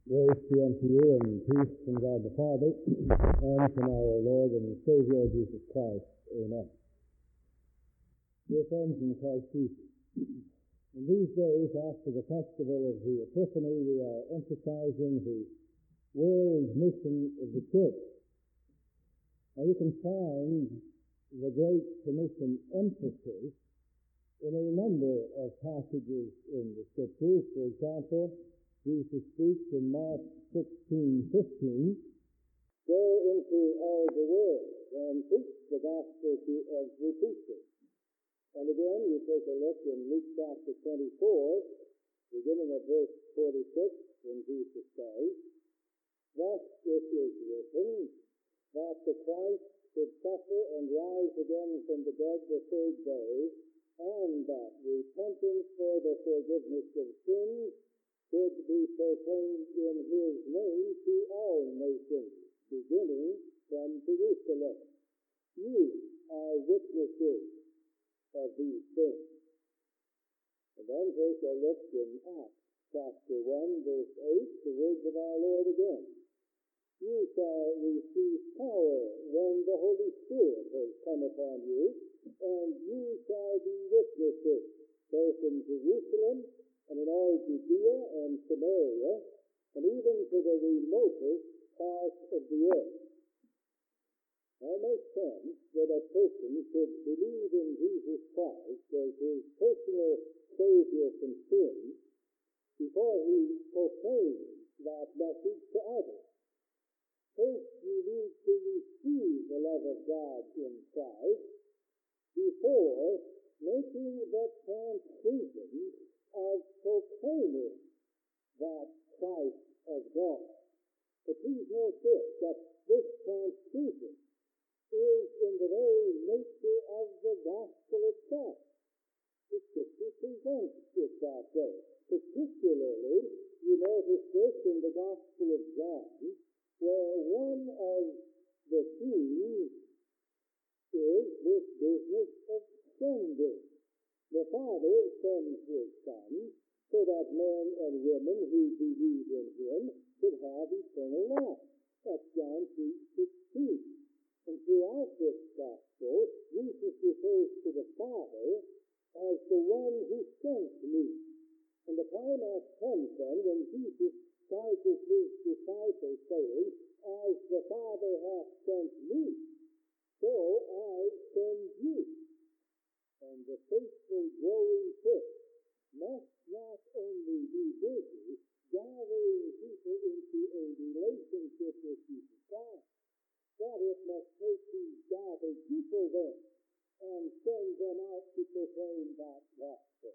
Grace be unto you and peace from God the Father and from our Lord and Savior Jesus Christ. Amen. Dear friends in Christ Jesus, in these days after the festival of the Epiphany, we are emphasizing the world mission of the church. Now you can find the Great Commission emphasis in a number of passages in the Scriptures. For example, Jesus speaks in Mark 16:15, "Go into all the world and preach the gospel to every creature." And again, you take a look in Luke chapter 24, beginning at verse 46, when Jesus says, "Thus it is written, that the Christ should suffer and rise again from the dead the third day, and that repentance for the forgiveness of sins should be proclaimed in his name to all nations, beginning from Jerusalem. You are witnesses of these things." And then take a look in Acts chapter 1, verse 8, the words of our Lord again. "You shall receive power when the Holy Spirit has come upon you, and you shall be witnesses, both in Jerusalem and in all Judea and Samaria, and even to the remotest parts of the earth." Now it makes sense that a person should believe in Jesus Christ as his personal Savior from sin before he proclaims that message to others. First, you need to receive the love of God in Christ before making the transcendence of proclaiming that Christ as God. But please note this transcendence is in the very nature of the gospel itself. The Scripture presents it that way. Particularly, you notice this in the Gospel of John, where one of the themes is this business of sending. The Father sends his Son so that men and women who believe in him should have eternal life. That's John 3:16. And throughout this gospel, Jesus refers to the Father as the one who sent me. And the climax comes then when Jesus charges his disciples, saying, "As the Father hath sent me, so I send you." And the faithful growing church must not only be busy gathering people into a relationship with Jesus Christ, but it must take these gathered people then and send them out to proclaim that gospel.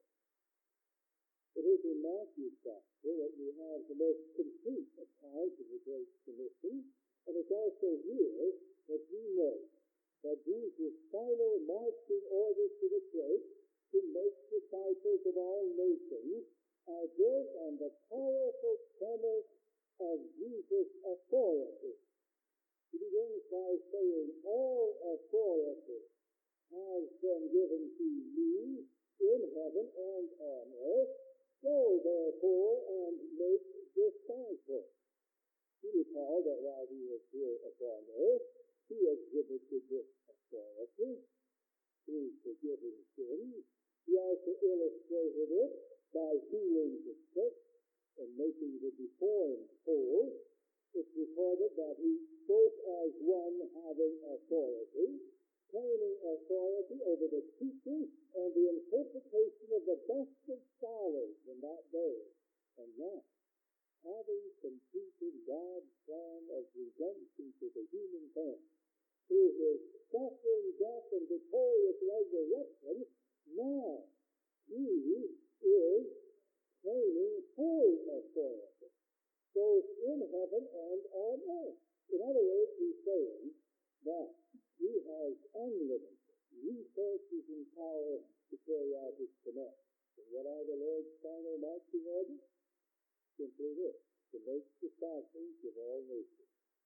It is in Matthew's gospel that we have the most complete account of the Great Commission, and it's also here that we know that Jesus' final marching orders to the church to make disciples of all nations are built on the powerful premise of Jesus' authority. He begins by saying, "All authority has been given to me in heaven and on earth. Go therefore and make disciples." You recall that while he was here upon earth, he exhibited this authority through forgiving sins. He also illustrated it by healing the sick and making the deformed whole. It's recorded that he spoke as one having authority, claiming authority over the teaching and the interpretation of the best of scholars in that day. And now, having completed God's plan of redemption to the human family, through his suffering, death, and victorious resurrection, now he is claiming full authority, both in heaven and on earth. In other words, he's saying that he has unlimited resources and power to carry out his command. And what are the Lord's final marching orders? Simply this: to make disciples of all nations.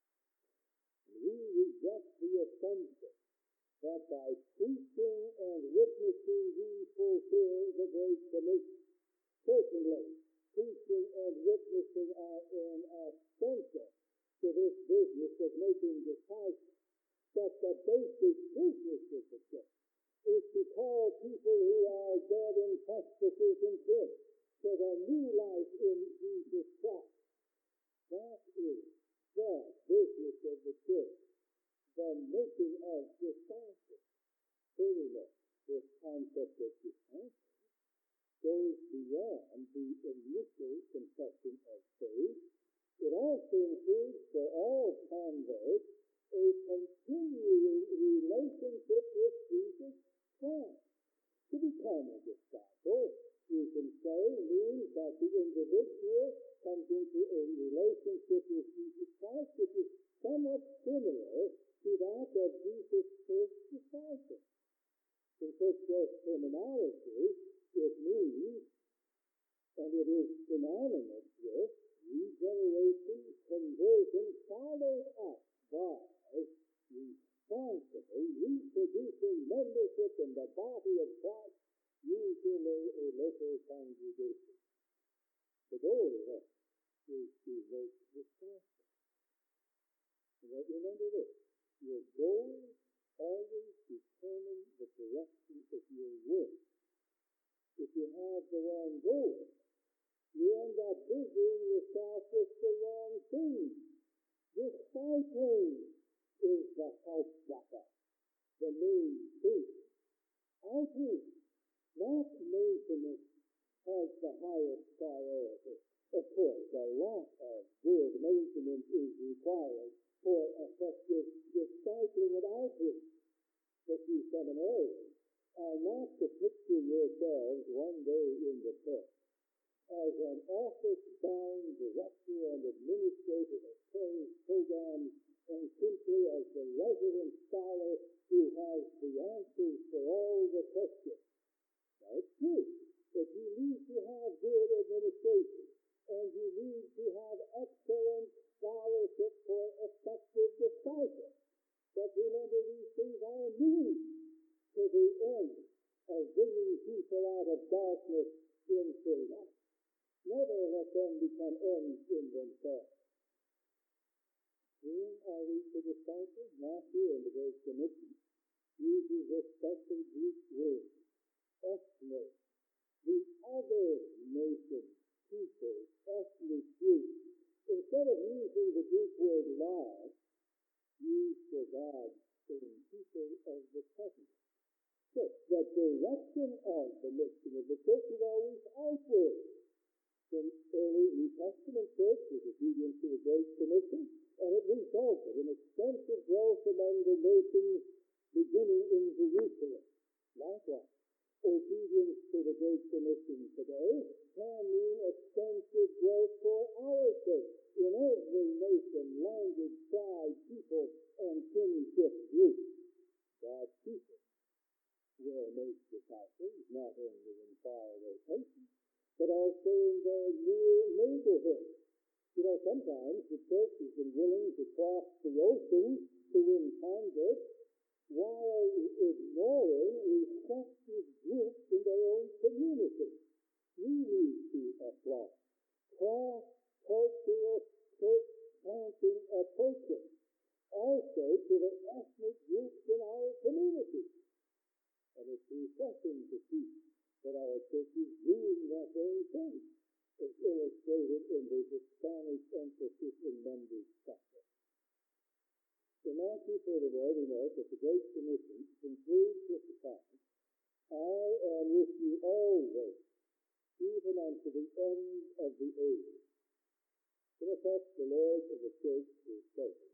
And we reject the assumption that by preaching and witnessing we fulfill the Great Commission. Certainly, preaching and witnessing are in of making disciples. But the basic business of the church is to call people who are dead in trespasses and sin to the new life in Jesus Christ. That is the business of the church, the making of disciples. Furthermore, this concept of disciples goes beyond the initial confession of faith. It also includes for all converts a continuing relationship with Jesus Christ. To become a disciple, you can say, means that the individual comes into a relationship with Jesus Christ, which is somewhat similar to that of Jesus' first disciples. In such terminology, it means, and it is synonymous with, regeneration, conversion, followed up by responsible, reproducing membership in the body of Christ, usually a local congregation. The goal then is to make disciples. Remember this, your goals always determine the direction of your work. If you have the wrong goal, you end up busying yourself with the wrong things. Discipling is the Hauptsache, the main thing. Outreach, not maintenance, has the highest priority. Of course, a lot of good maintenance is required for effective discipling and outreach. But you seminarians are not to picture yourselves one day in the church as an office-bound director and administrator of praise programs, and simply as the resident scholar who has the answers for all the questions. That's true, but you need to have good administration, and you need to have excellent scholarship for effective disciples. But remember, these things are means to the end of bringing people out of darkness into light. Never let them become ends in themselves. Whom are we to disciple? Matthew in the Great Commission uses a special Greek word, ethnos, the other nation, people, ethnic group. Instead of using the Greek word law, used for God's own people of the covenant. So the direction of the mission of the church is always outward. The early New Testament church was obedient to the Great Commission, and it resulted in extensive growth among the nations beginning in Jerusalem. Likewise, obedience to the Great Commission today can mean extensive growth for our church in every nation, language, tribe, people, and kinship group. God's people will make disciples not only in far locations, but also in their near neighborhood. You know, sometimes the church has been willing to cross the ocean to win converts while ignoring respective groups in their own community. We need to applaud cross-cultural church planting approaches also to the ethnic groups in our community. And it's refreshing to see that our church is doing that very thing, as illustrated in the Hispanic emphasis in members' chapter. In Matthew, furthermore, we note that the Great Commission concludes with the promise, I am with you always, even unto the end of the age. In effect, the Lord of the church is saying,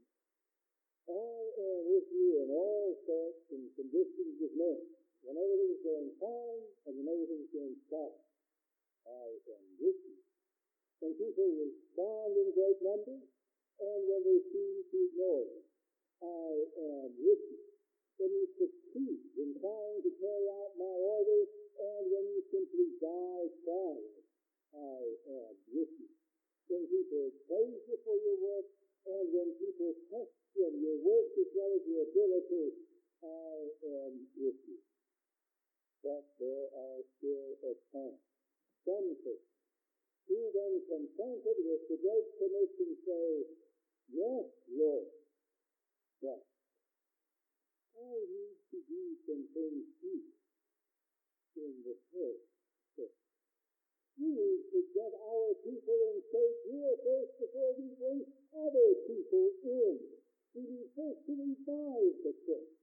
I am with you in all sorts and conditions of men, when everything's going fine and when everything's going south. I am with you. When people respond in great numbers, and when they seem to ignore you, I am with you. When you succeed in trying to carry out my orders, and when you simply die trying, I am with you. When people praise you for your work, and when people question your work as well as your ability, I am with you. But there are still at times some people who, when confronted with the Great Commission, say, Yes, Lord, But I need to do some things here in the church. We need to get our people in shape here first before we bring other people in. We need first to revive the church.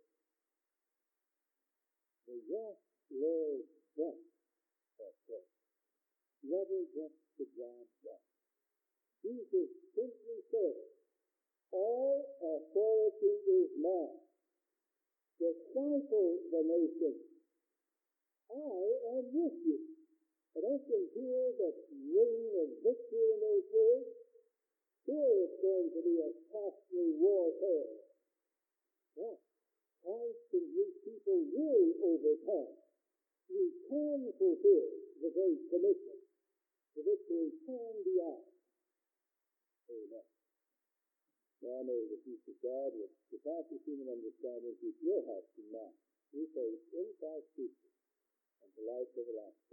The yes, Lord, yes, of course, never gets the job done. Jesus simply said, all authority is mine. Disciple the nation. I am with you. I don't hear the ring of victory in those words. Sure, it's going to be a costly warfare. But Christ and his people will overcome. We can fulfill the Great Commission. The victory can be ours. Amen. Now may the peace of God, which surpasses human understanding, keep your hearts and minds through faith in Christ Jesus, and the life everlasting.